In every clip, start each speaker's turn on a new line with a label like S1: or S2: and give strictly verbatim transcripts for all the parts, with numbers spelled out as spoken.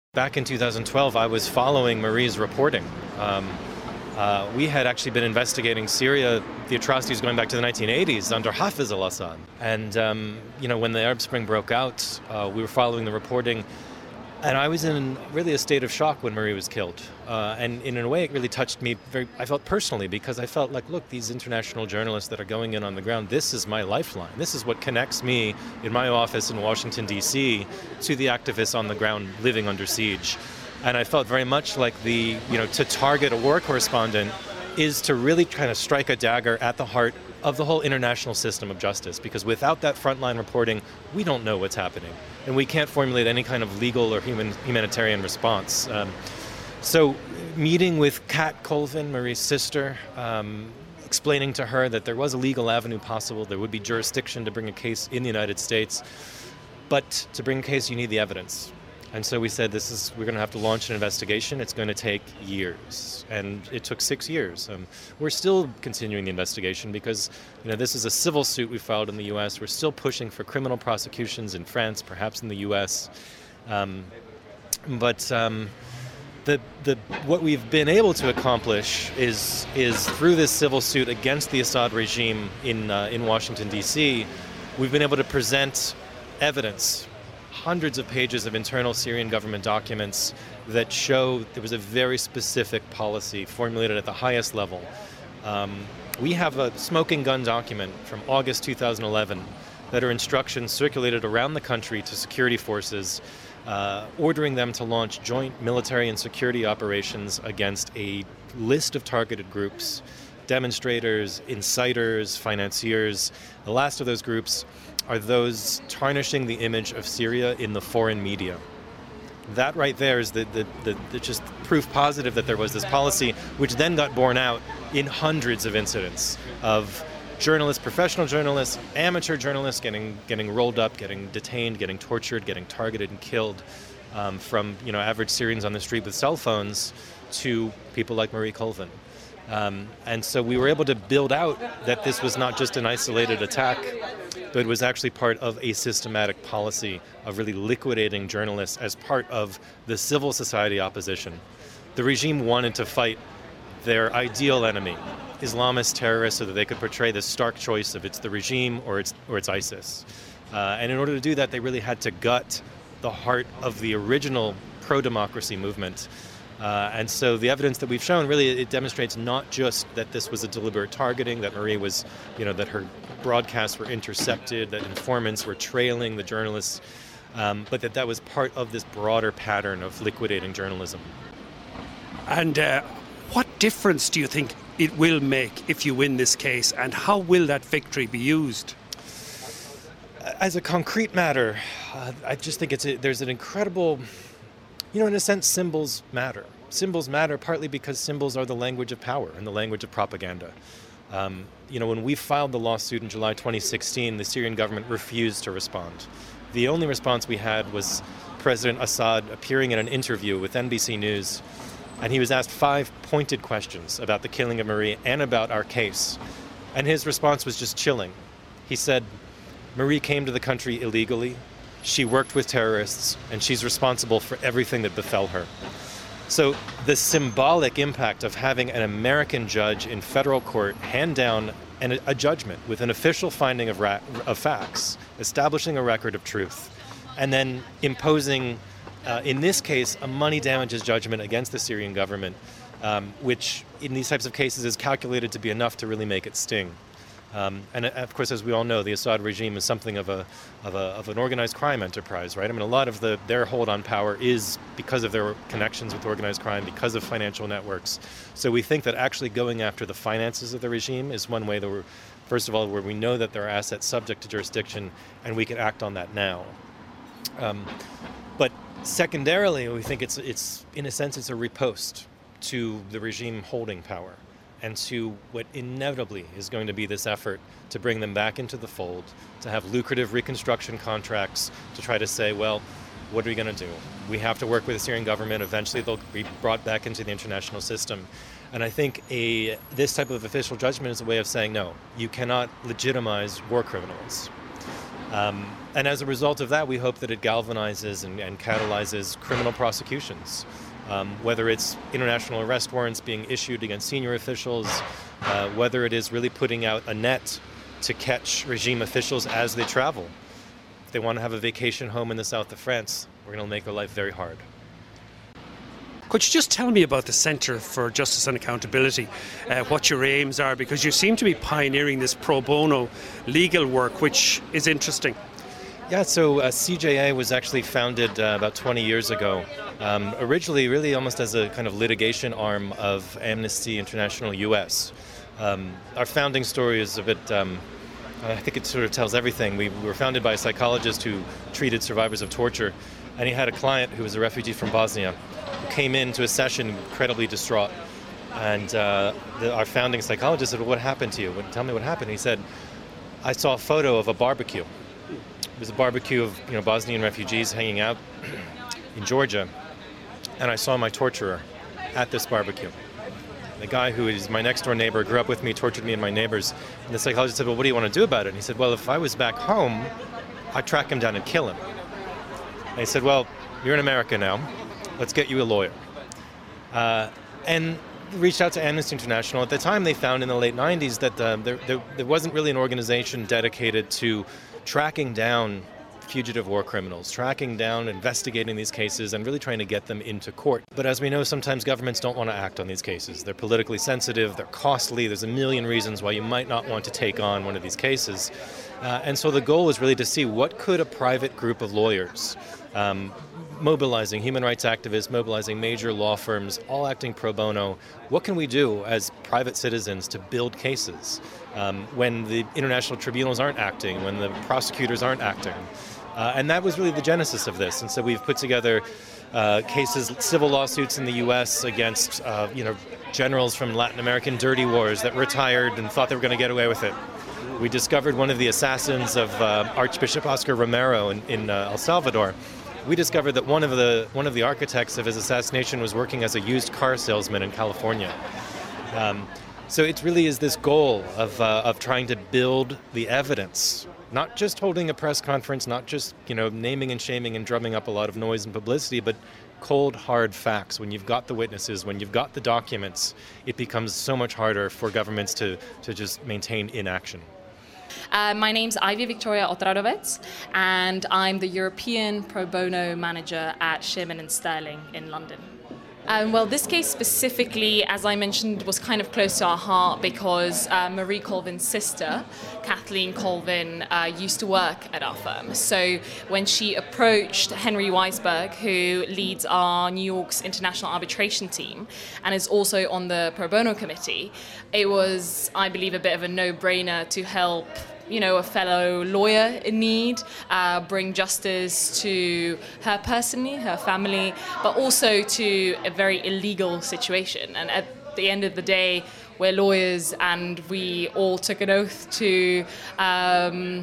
S1: Back in two thousand twelve, I was following Marie's reporting. Um, uh, we had actually been investigating Syria, the atrocities going back to the nineteen eighties under Hafez al-Assad. And, um, you know, when the Arab Spring broke out, uh, we were following the reporting. And I was in really a state of shock when Marie was killed. Uh, and in a way, it really touched me very, I felt personally, because I felt like, look, these international journalists that are going in on the ground, this is my lifeline. This is what connects me in my office in Washington, D C to the activists on the ground living under siege. And I felt very much like the, you know, to target a war correspondent is to really kind of strike a dagger at the heart of the whole international system of justice, because without that frontline reporting, we don't know what's happening, and we can't formulate any kind of legal or human humanitarian response. Um, so meeting with Kat Colvin, Marie's sister, um, explaining to her that there was a legal avenue possible, there would be jurisdiction to bring a case in the United States, but to bring a case you need the evidence. And so we said, this is, we're going to have to launch an investigation. It's going to take years. And it took six years. Um, we're still continuing the investigation because, you know, this is a civil suit we filed in the U S. We're still pushing for criminal prosecutions in France, perhaps in the U S. Um, but um, the, the, what we've been able to accomplish is, is through this civil suit against the Assad regime in, uh, in Washington, D C, we've been able to present evidence, hundreds of pages of internal Syrian government documents that show there was a very specific policy formulated at the highest level. Um, we have a smoking gun document from August two thousand eleven that are instructions circulated around the country to security forces, uh, ordering them to launch joint military and security operations against a list of targeted groups, demonstrators, inciters, financiers. The last of those groups are those tarnishing the image of Syria in the foreign media. That right there is the, the, the, the just proof positive that there was this policy, which then got borne out in hundreds of incidents of journalists, professional journalists, amateur journalists getting getting rolled up, getting detained, getting tortured, getting targeted and killed, um, from, you know, average Syrians on the street with cell phones to people like Marie Colvin. Um, and so we were able to build out that this was not just an isolated attack, but it was actually part of a systematic policy of really liquidating journalists as part of the civil society opposition. The regime wanted to fight their ideal enemy, Islamist terrorists, so that they could portray this stark choice of it's the regime or it's, or it's ISIS. Uh, and in order to do that, they really had to gut the heart of the original pro-democracy movement. Uh, and so the evidence that we've shown, really, it demonstrates not just that this was a deliberate targeting, that Marie was, you know, that her broadcasts were intercepted, that informants were trailing the journalists, um, but that that was part of this broader pattern of liquidating journalism.
S2: And uh, what difference do you think it will make if you win this case, and how will that victory be used?
S1: As a concrete matter, uh, I just think it's a, there's an incredible... You know, in a sense, symbols matter. Symbols matter partly because symbols are the language of power and the language of propaganda. Um, you know, when we filed the lawsuit in July twenty sixteen, the Syrian government refused to respond. The only response we had was President Assad appearing in an interview with N B C News, and he was asked five pointed questions about the killing of Marie and about our case. And his response was just chilling. He said, Marie came to the country illegally. She worked with terrorists, and she's responsible for everything that befell her. So the symbolic impact of having an American judge in federal court hand down an, a judgment with an official finding of, ra- of facts, establishing a record of truth, and then imposing, uh, in this case, a money damages judgment against the Syrian government, um, which in these types of cases is calculated to be enough to really make it sting. Um, and of course, as we all know, the Assad regime is something of a, of a of an organized crime enterprise, right? I mean, a lot of the their hold on power is because of their connections with organized crime, because of financial networks. So we think that actually going after the finances of the regime is one way that we're, first of all, where we know that there are assets subject to jurisdiction, and we can act on that now. Um, but secondarily, we think it's it's in a sense it's a riposte to the regime holding power, and to what inevitably is going to be this effort to bring them back into the fold, to have lucrative reconstruction contracts, to try to say, well, what are we going to do? We have to work with the Syrian government. Eventually they'll be brought back into the international system. And I think a this type of official judgment is a way of saying, no, you cannot legitimize war criminals. Um, and as a result of that, we hope that it galvanizes and, and catalyzes criminal prosecutions. Um, whether it's international arrest warrants being issued against senior officials, uh, whether it is really putting out a net to catch regime officials as they travel. If they want to have a vacation home in the south of France, we're going to make their life very hard.
S2: Could you just tell me about the Centre for Justice and Accountability, uh, what your aims are? Because you seem to be pioneering this pro bono legal work, which is interesting.
S1: Yeah, so uh, C J A was actually founded uh, about twenty years ago, um, originally really almost as a kind of litigation arm of Amnesty International U S. Um, our founding story is a bit, um, I think it sort of tells everything. We were founded by a psychologist who treated survivors of torture, and he had a client who was a refugee from Bosnia who came into a session incredibly distraught. And uh, the, our founding psychologist said, well, what happened to you? Tell me what happened. He said, I saw a photo of a barbecue. It was a barbecue of you know Bosnian refugees hanging out in Georgia, and I saw my torturer at this barbecue. The guy who is my next door neighbor, grew up with me, tortured me and my neighbors. And the psychologist said, well, what do you want to do about it? And he said, well, if I was back home, I'd track him down and kill him. And he said, well, you're in America now. Let's get you a lawyer. Uh, and reached out to Amnesty International. At the time, they found in the late nineties that uh, there, there, there wasn't really an organization dedicated to tracking down fugitive war criminals, tracking down, investigating these cases, and really trying to get them into court. But as we know, sometimes governments don't want to act on these cases. They're politically sensitive, they're costly, there's a million reasons why you might not want to take on one of these cases. Uh, and so the goal was really to see what could a private group of lawyers, um, mobilizing human rights activists, mobilizing major law firms, all acting pro bono, what can we do as private citizens to build cases um, when the international tribunals aren't acting, when the prosecutors aren't acting? Uh, and that was really the genesis of this. And so we've put together uh, cases, civil lawsuits in the U S against, uh, you know, generals from Latin American dirty wars that retired and thought they were going to get away with it. We discovered one of the assassins of uh, Archbishop Oscar Romero in, in uh, El Salvador. We discovered that one of the one of the architects of his assassination was working as a used car salesman in California. Um, so it really is this goal of uh, of trying to build the evidence. Not just holding a press conference, not just, you know, naming and shaming and drumming up a lot of noise and publicity, but cold, hard facts. When you've got the witnesses, when you've got the documents, it becomes so much harder for governments to, to just maintain inaction.
S3: Uh, my name's Ivy Victoria Otradovic, and I'm the European Pro Bono Manager at Shearman and Sterling in London. Um, well, this case specifically, as I mentioned, was kind of close to our heart because uh, Marie Colvin's sister, Kathleen Colvin, uh, used to work at our firm. So when she approached Henry Weisberg, who leads our New York's international arbitration team and is also on the pro bono committee, it was, I believe, a bit of a no-brainer to help you know, a fellow lawyer in need, uh, bring justice to her personally, her family, but also to a very illegal situation. And at the end of the day, we're lawyers and we all took an oath to um,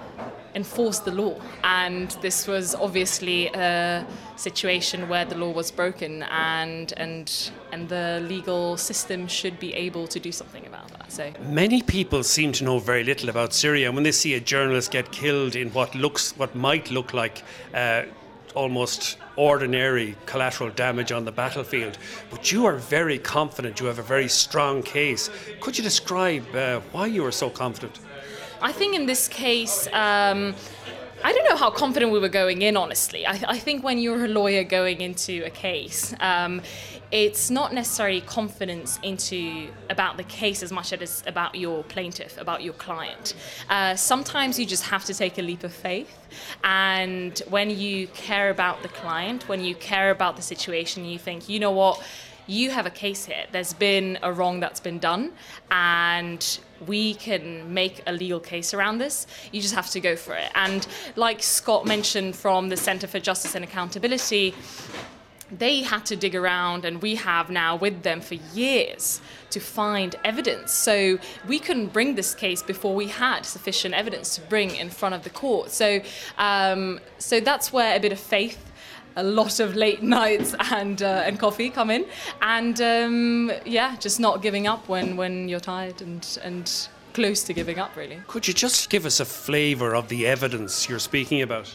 S3: enforce the law. And this was obviously a situation where the law was broken and and and the legal system should be able to do something about that. So
S2: many people seem to know very little about Syria, and when they see a journalist get killed in what looks what might look like uh, almost ordinary collateral damage on the battlefield, but you are very confident, you have a very strong case. Could you describe uh, why you are so confident?
S3: I think in this case, um, I don't know how confident we were going in, honestly. I, I think when you're a lawyer going into a case, um, it's not necessarily confidence into about the case as much as it's about your plaintiff, about your client. Uh, sometimes you just have to take a leap of faith. And when you care about the client, when you care about the situation, you think, you know what, you have a case here. There's been a wrong that's been done, and we can make a legal case around this. You just have to go for it. And like Scott mentioned from the Centre for Justice and Accountability, they had to dig around, and we have now with them for years to find evidence. So we couldn't bring this case before we had sufficient evidence to bring in front of the court. So, um, so that's where a bit of faith, a lot of late nights and uh, and coffee come in, and um, yeah, just not giving up when, when you're tired and and close to giving up, really.
S2: Could you just give us a flavour of the evidence you're speaking about?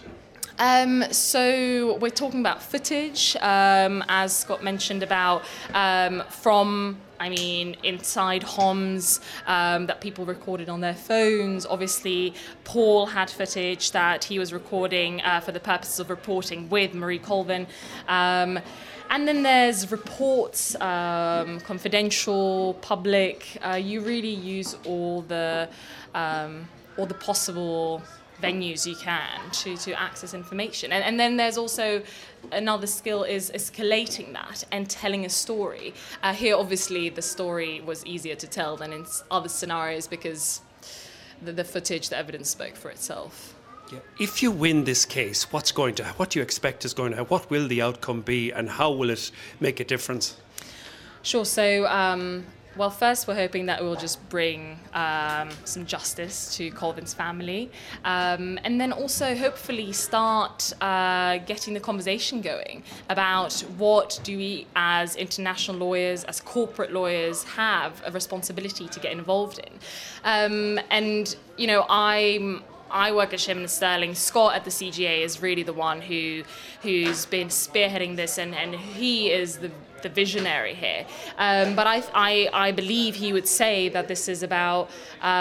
S3: Um, so we're talking about footage, um, as Scott mentioned about, um, from, I mean, inside Homs um, that people recorded on their phones. Obviously, Paul had footage that he was recording uh, for the purposes of reporting with Marie Colvin. Um, and then there's reports, um, confidential, public. Uh, you really use all the um, all the possible venues you can to, to access information. And, and then there's also another skill is escalating that and telling a story. Uh, here, obviously, the story was easier to tell than in other scenarios because the, the footage, the evidence spoke for itself.
S2: Yeah. If you win this case, what's going to, what do you expect is going to happen? What will the outcome be and how will it make a difference?
S3: Sure. So, um, well, first, we're hoping that it will just bring um, some justice to Colvin's family, um, and then also hopefully start uh, getting the conversation going about what do we as international lawyers, as corporate lawyers, have a responsibility to get involved in. Um, and, you know, I'm... I work at Shearman and Sterling. Scott at the C G A is really the one who, who's been spearheading this, and, and he is the, the visionary here. Um, but I, I, I believe he would say that this is about,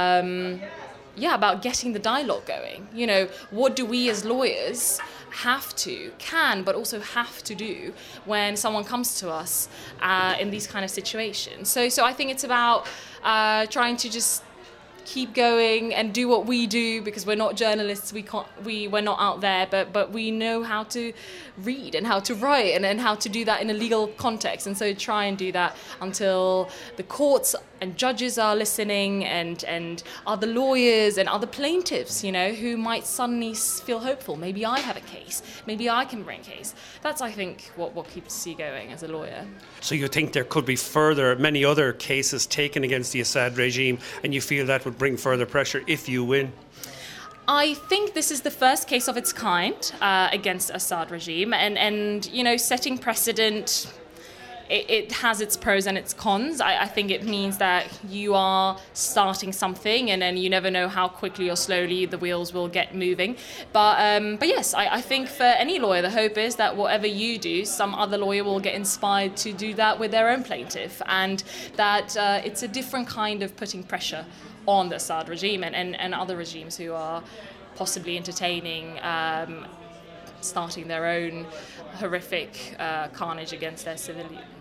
S3: um, yeah, about getting the dialogue going. You know, what do we as lawyers have to, can, but also have to do when someone comes to us uh, in these kind of situations? So, so I think it's about uh, trying to just keep going and do what we do, because we're not journalists, we can't, we, we're not out there, but, but we know how to read and how to write and, and how to do that in a legal context. And so try and do that until the courts and judges are listening, and, and other lawyers and other plaintiffs, you know, who might suddenly feel hopeful. Maybe I have a case. Maybe I can bring a case. That's, I think, what, what keeps you going as a lawyer.
S2: So you think there could be further, many other cases taken against the Assad regime, and you feel that would bring further pressure if you win?
S3: I think this is the first case of its kind uh, against Assad regime, and, and you know, setting precedent, it, it has its pros and its cons. I, I think it means that you are starting something, and then you never know how quickly or slowly the wheels will get moving. But um, but yes, I, I think for any lawyer, the hope is that whatever you do, some other lawyer will get inspired to do that with their own plaintiff, and that uh, it's a different kind of putting pressure on the Assad regime and, and, and other regimes who are possibly entertaining um, starting their own horrific uh, carnage against their civilians.